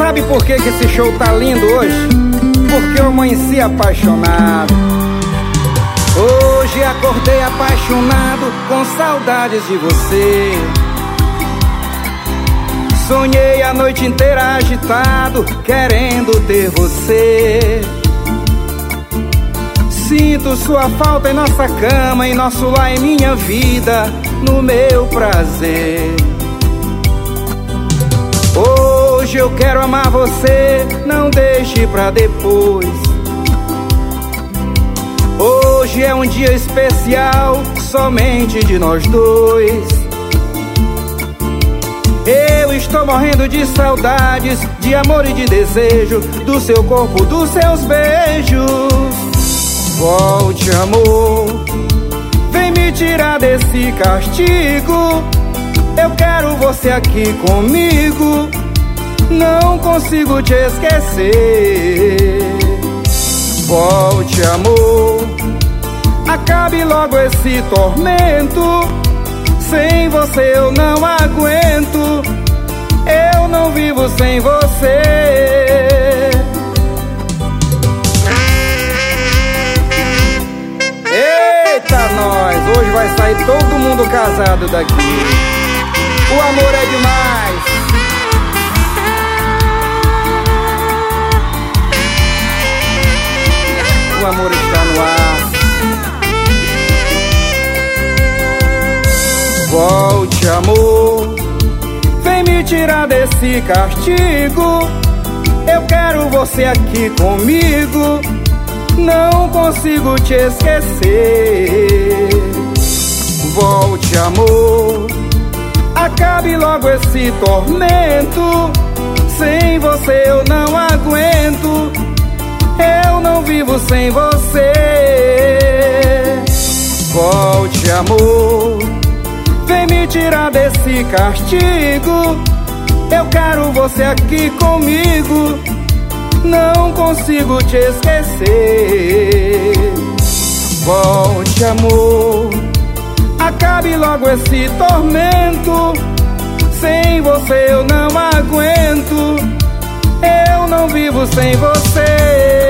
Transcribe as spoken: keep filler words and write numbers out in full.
Sabe por que que esse show tá lindo hoje? Porque eu amanheci apaixonado. Hoje acordei apaixonado, com saudades de você. Sonhei a noite inteira agitado, querendo ter você. Sinto sua falta em nossa cama, em nosso lar, em minha vida, no meu prazer. Hoje eu quero amar você, não deixe pra depois. Hoje é um dia especial, somente de nós dois. Eu estou morrendo de saudades, de amor e de desejo, do seu corpo, dos seus beijos. Volte, amor, vem me tirar desse castigo. Eu quero você aqui comigo, não consigo te esquecer. Volte, amor, acabe logo esse tormento. Sem você eu não aguento, eu não vivo sem você. Eita nós, hoje vai sair todo mundo casado daqui. O amor é demais. O amor está no ar. Volte, amor, vem me tirar desse castigo. Eu quero você aqui comigo, não consigo te esquecer. Volte, amor, acabe logo esse tormento. Sem você eu não aguento, eu não vivo sem você. Volte, amor, vem me tirar desse castigo. Eu quero você aqui comigo, não consigo te esquecer. Volte, amor, acabe logo esse tormento. Sem você eu não aguento, eu não vivo sem você.